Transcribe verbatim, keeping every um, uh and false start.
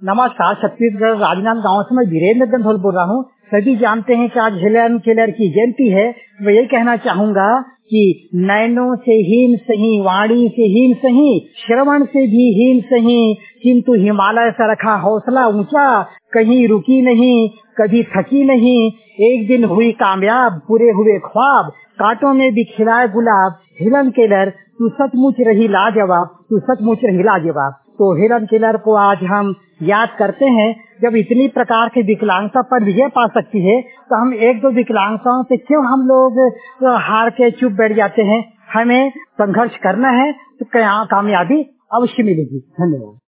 नमस्कार, छत्तीसगढ़ राजनांदगांव से मैं वीरेंद्र गंधोल बोल रहा हूँ। सभी जानते हैं कि आज हेलन केलर की जयंती है। मैं यही कहना चाहूंगा कि नैनों से हीन सही, वाणी से हीन सही, श्रवण से भी हीन सही, किंतु हिमालय सा रखा हौसला ऊंचा, कहीं रुकी नहीं, कभी थकी नहीं, एक दिन हुई कामयाब, पूरे हुए ख्वाब, कांटों में भी खिलाए गुलाब। हेलन केलर, तू सचमुच रही लाजवाब, तू सचमुच रही लाजवाब। तो हेलन केलर को आज हम याद करते हैं। जब इतनी प्रकार की विकलांगता पर विजय पा सकती है, तो हम एक दो विकलांगताओं से क्यों हम लोग हार के चुप बैठ जाते हैं। हमें संघर्ष करना है तो कामयाबी अवश्य मिलेगी। धन्यवाद।